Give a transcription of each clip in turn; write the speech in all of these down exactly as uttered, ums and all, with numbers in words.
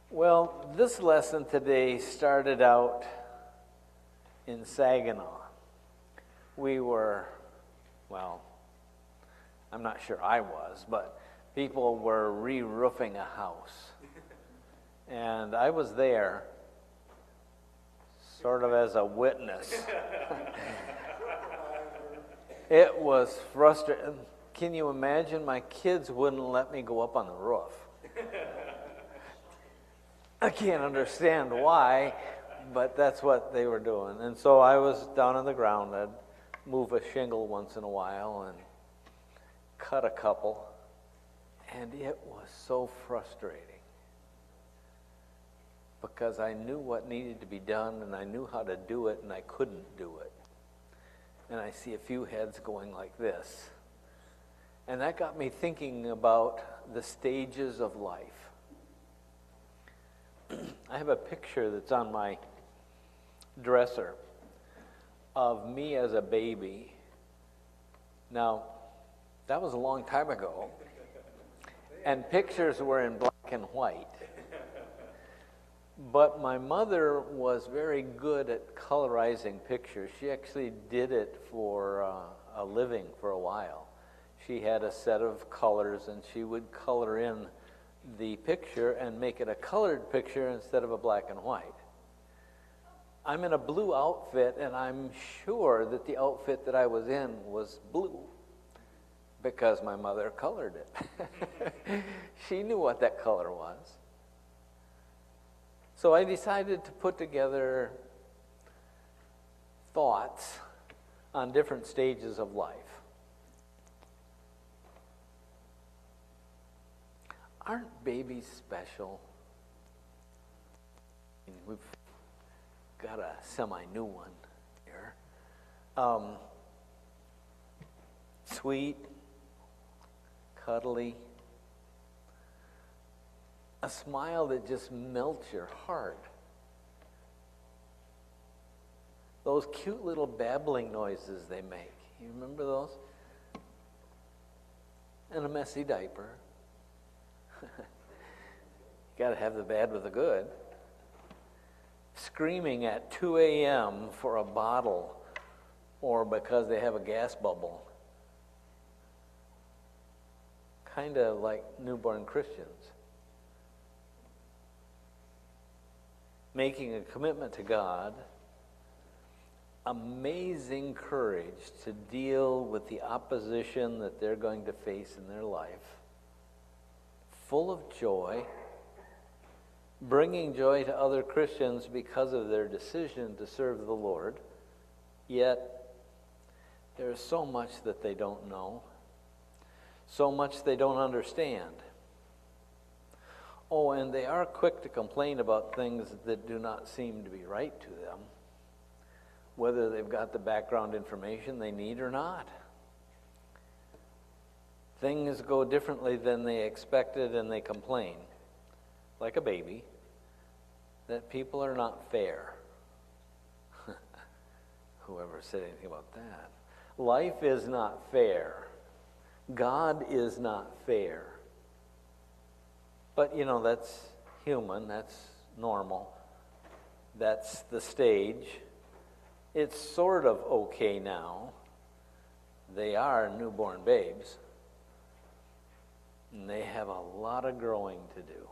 Well, this lesson today started out in Saginaw. We were, well, I'm not sure I was, but people were re-roofing a house. And I was there sort of as a witness. It was frustrating. Can you imagine? My kids wouldn't let me go up on the roof. I can't understand why, but that's what they were doing. And so I was down on the ground. I'd move a shingle once in a while and cut a couple. And it was so frustrating because I knew what needed to be done and I knew how to do it and I couldn't do it. And I see a few heads going like this. And that got me thinking about the stages of life. I have a picture that's on my dresser of me as a baby. Now, that was a long time ago, and pictures were in black and white. But my mother was very good at colorizing pictures. She actually did it for uh, a living for a while. She had a set of colors, and she would color in the picture and make it a colored picture instead of a black and white. I'm in a blue outfit, and I'm sure that the outfit that I was in was blue because my mother colored it. She knew what that color was. So I decided to put together thoughts on different stages of life. Aren't babies special? We've got a semi-new one here. Um, sweet, cuddly, a smile that just melts your heart. Those cute little babbling noises they make. You remember those? And a messy diaper. You got to have the bad with the good. Screaming at two a.m. for a bottle or because they have a gas bubble. Kind of like newborn Christians. Making a commitment to God. Amazing courage to deal with the opposition that they're going to face in their life. Full of joy, bringing joy to other Christians because of their decision to serve the Lord, yet there's so much that they don't know, so much they don't understand. Oh, and they are quick to complain about things that do not seem to be right to them, whether they've got the background information they need or not. Things go differently than they expected and they complain, like a baby, that people are not fair. Whoever said anything about that. Life is not fair. God is not fair. But, you know, that's human, that's normal. That's the stage. It's sort of okay now. They are newborn babes. And they have a lot of growing to do.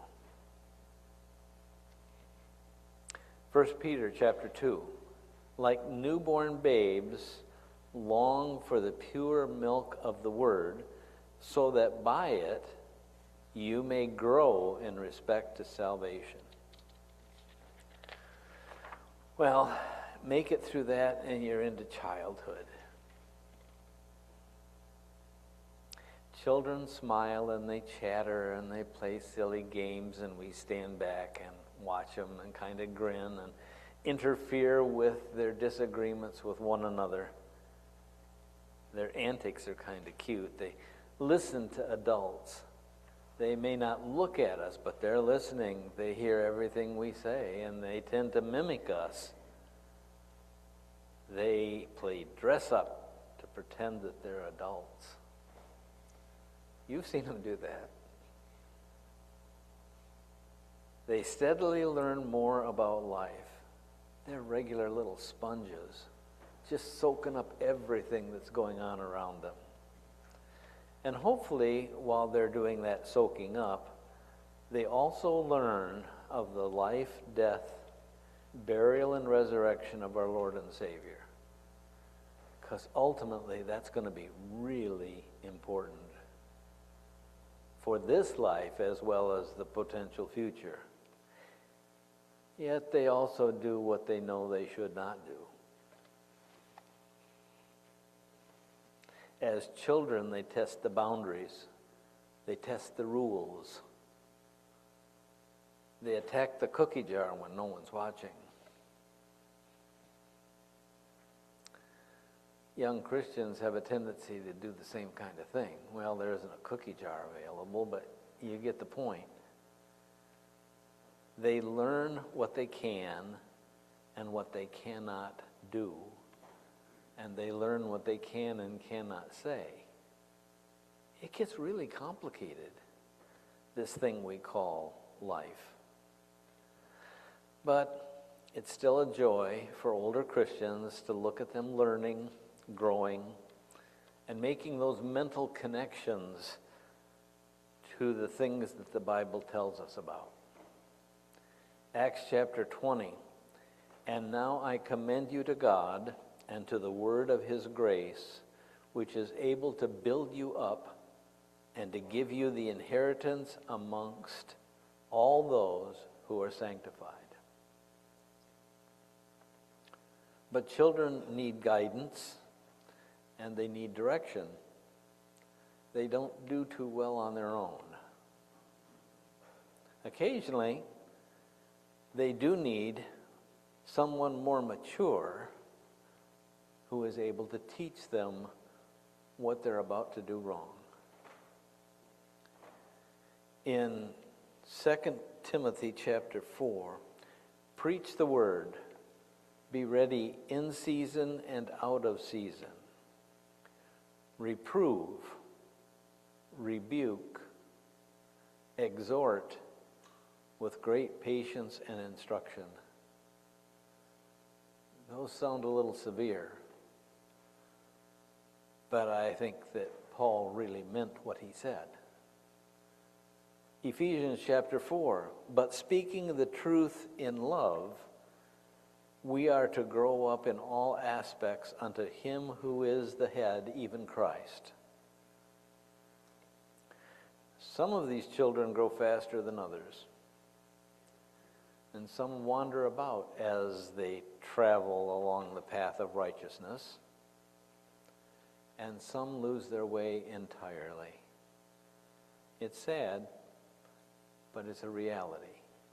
First Peter chapter two. Like newborn babes, long for the pure milk of the word, so that by it you may grow in respect to salvation. Well, make it through that and you're into childhood. Children smile and they chatter and they play silly games and we stand back and watch them and kind of grin and interfere with their disagreements with one another. Their antics are kind of cute. They listen to adults. They may not look at us, but they're listening. They hear everything we say and they tend to mimic us. They play dress up to pretend that they're adults. You've seen them do that. They steadily learn more about life. They're regular little sponges, just soaking up everything that's going on around them. And hopefully, while they're doing that soaking up, they also learn of the life, death, burial, and resurrection of our Lord and Savior. Because ultimately, that's going to be really important for this life as well as the potential future. Yet they also do what they know they should not do. As children, they test the boundaries. They test the rules. They attack the cookie jar when no one's watching. Young Christians have a tendency to do the same kind of thing. Well, there isn't a cookie jar available, but you get the point. They learn what they can and what they cannot do. And they learn what they can and cannot say. It gets really complicated, this thing we call life. But it's still a joy for older Christians to look at them learning, growing, and making those mental connections to the things that the Bible tells us about. Acts chapter twenty, and now I commend you to God and to the word of his grace, which is able to build you up and to give you the inheritance amongst all those who are sanctified. But children need guidance and they need direction. They don't do too well on their own. Occasionally, they do need someone more mature who is able to teach them what they're about to do wrong. In Second Timothy chapter four, preach the word, be ready in season and out of season. Reprove, rebuke, exhort with great patience and instruction. Those sound a little severe, but I think that Paul really meant what he said. Ephesians chapter four, but speaking the truth in love, we are to grow up in all aspects unto him who is the head, even Christ. Some of these children grow faster than others, and some wander about as they travel along the path of righteousness, and some lose their way entirely. It's sad, but it's a reality.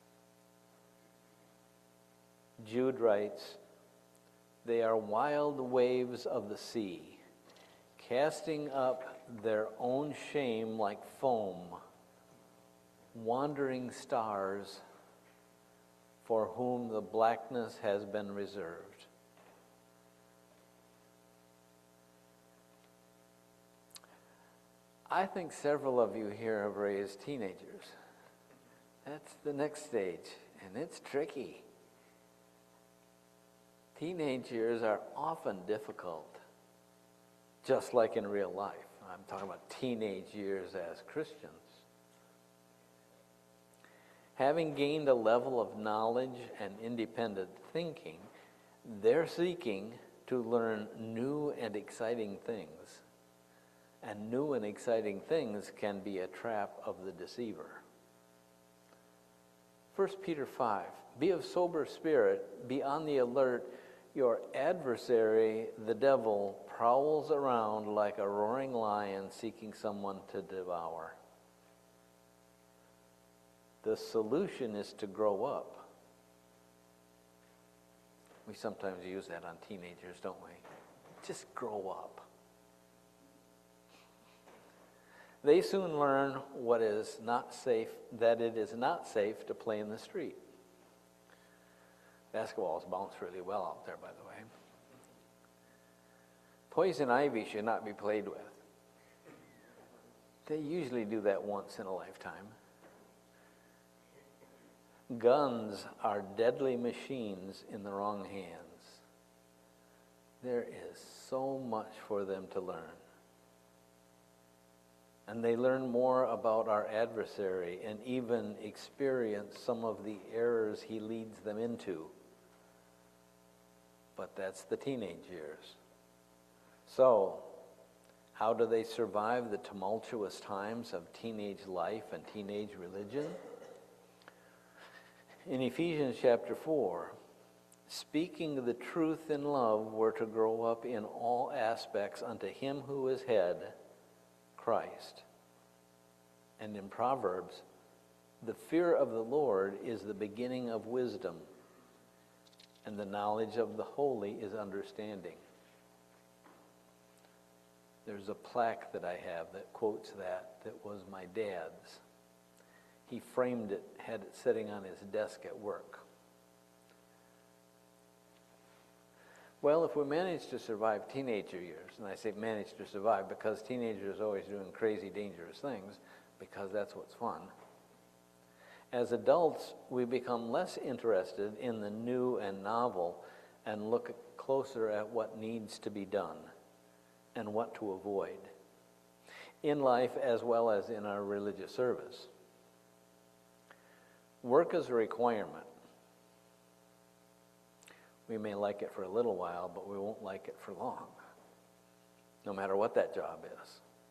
Jude writes, they are wild waves of the sea, casting up their own shame like foam, wandering stars for whom the blackness has been reserved. I think several of you here have raised teenagers. That's the next stage, and it's tricky. Teenage years are often difficult, just like in real life. I'm talking about teenage years as Christians. Having gained a level of knowledge and independent thinking, they're seeking to learn new and exciting things. And new and exciting things can be a trap of the deceiver. First Peter five, be of sober spirit, be on the alert. Your adversary, the devil, prowls around like a roaring lion seeking someone to devour. The solution is to grow up. We sometimes use that on teenagers, don't we? Just grow up. They soon learn what is not safe, that it is not safe to play in the street. Basketballs bounce really well out there, by the way. Poison ivy should not be played with. They usually do that once in a lifetime. Guns are deadly machines in the wrong hands. There is so much for them to learn. And they learn more about our adversary and even experience some of the errors he leads them into. But that's the teenage years. So, how do they survive the tumultuous times of teenage life and teenage religion? In Ephesians chapter four, speaking the truth in love, we're to grow up in all aspects unto him who is head, Christ. And in Proverbs, the fear of the Lord is the beginning of wisdom, and the knowledge of the holy is understanding. There's a plaque that I have that quotes that, that was my dad's. He framed it, had it sitting on his desk at work. Well, if we manage to survive teenager years, and I say manage to survive because teenagers are always doing crazy, dangerous things, because that's what's fun. As adults, we become less interested in the new and novel and look closer at what needs to be done and what to avoid in life as well as in our religious service. Work is a requirement. We may like it for a little while, but we won't like it for long, no matter what that job is.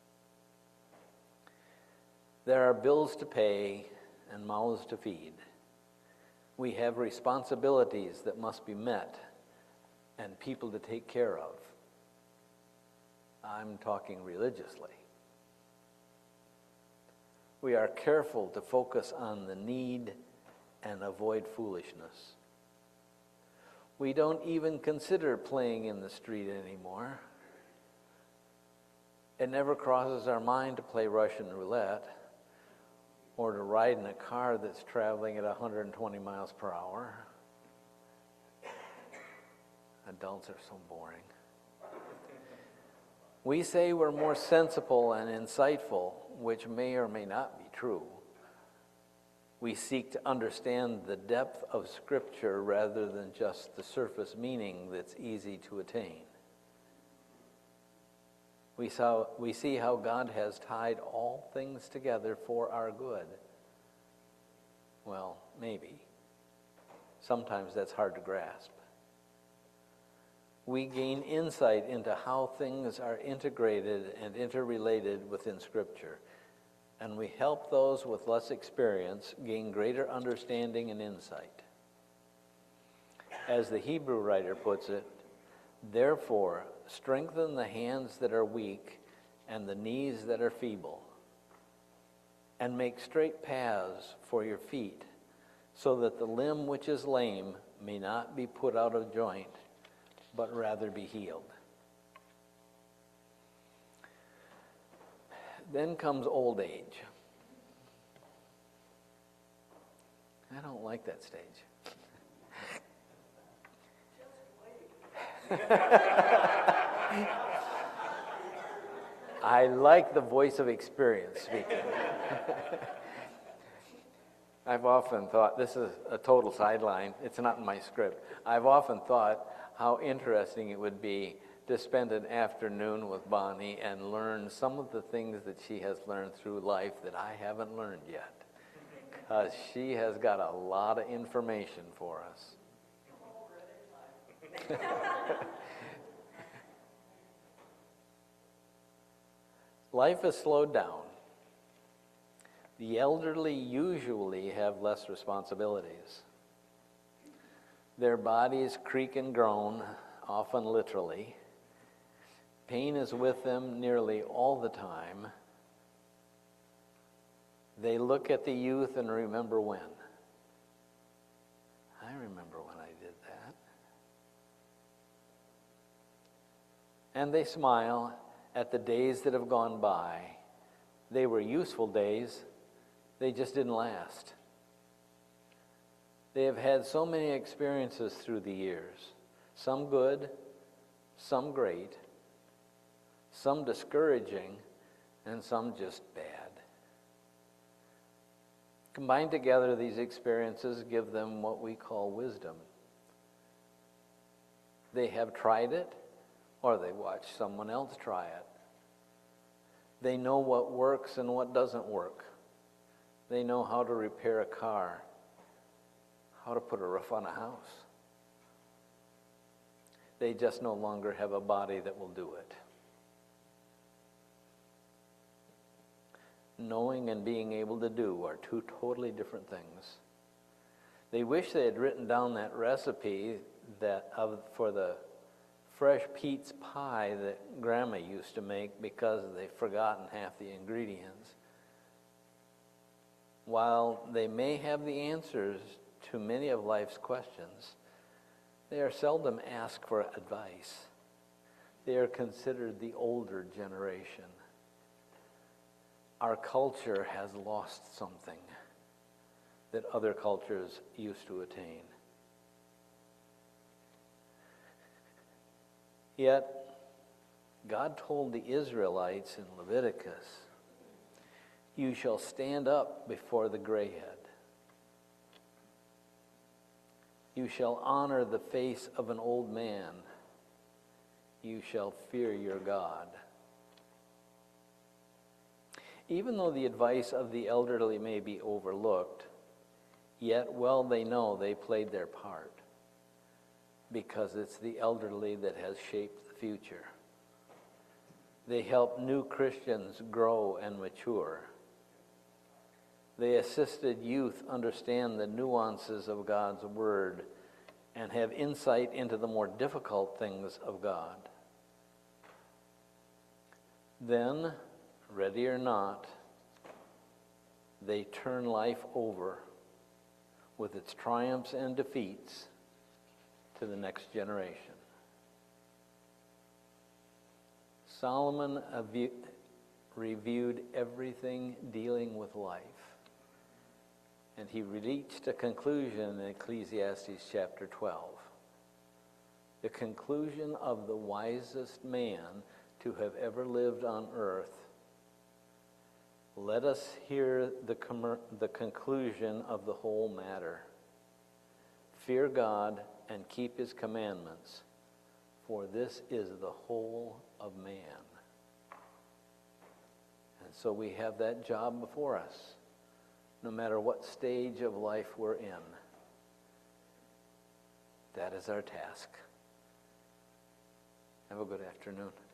There are bills to pay and mouths to feed. We have responsibilities that must be met and people to take care of. I'm talking religiously. We are careful to focus on the need and avoid foolishness. We don't even consider playing in the street anymore. It never crosses our mind to play Russian roulette or to ride in a car that's traveling at one hundred twenty miles per hour. Adults are so boring. We say we're more sensible and insightful, which may or may not be true. We seek to understand the depth of Scripture rather than just the surface meaning that's easy to attain. We, saw, we see how God has tied all things together for our good. Well, maybe. Sometimes that's hard to grasp. We gain insight into how things are integrated and interrelated within Scripture, and we help those with less experience gain greater understanding and insight. As the Hebrew writer puts it, therefore, strengthen the hands that are weak and the knees that are feeble, and make straight paths for your feet, so that the limb which is lame may not be put out of joint, but rather be healed. Then comes old age. I don't like that stage. I like the voice of experience speaking. I've often thought, this is a total sideline, it's not in my script. I've often thought how interesting it would be to spend an afternoon with Bonnie and learn some of the things that she has learned through life that I haven't learned yet. Because she has got a lot of information for us. Life has slowed down. The elderly usually have less responsibilities. Their bodies creak and groan, often literally. Pain is with them nearly all the time. They look at the youth and remember when. I remember when I did that. And they smile at the days that have gone by. They were useful days. They just didn't last. They have had so many experiences through the years, some good, some great, some discouraging, and some just bad. Combined together, these experiences give them what we call wisdom. They have tried it, or they watch someone else try it. They know what works and what doesn't work. They know how to repair a car, how to put a roof on a house. They just no longer have a body that will do it. Knowing and being able to do are two totally different things. They wish they had written down that recipe that of for the fresh Pete's pie that Grandma used to make, because they've forgotten half the ingredients. While they may have the answers to many of life's questions, they are seldom asked for advice. They are considered the older generation. Our culture has lost something that other cultures used to attain. Yet, God told the Israelites in Leviticus, "You shall stand up before the gray head. You shall honor the face of an old man. You shall fear your God." Even though the advice of the elderly may be overlooked, yet well they know they played their part, because it's the elderly that has shaped the future. They help new Christians grow and mature. They assisted youth understand the nuances of God's Word and have insight into the more difficult things of God. Then, ready or not, they turn life over with its triumphs and defeats to the next generation. Solomon reviewed everything dealing with life, and he reached a conclusion in Ecclesiastes chapter twelve. The conclusion of the wisest man to have ever lived on earth. Let us hear the, com- the conclusion of the whole matter. Fear God and keep his commandments, for this is the whole of man. And so we have that job before us, no matter what stage of life we're in. That is our task. Have a good afternoon.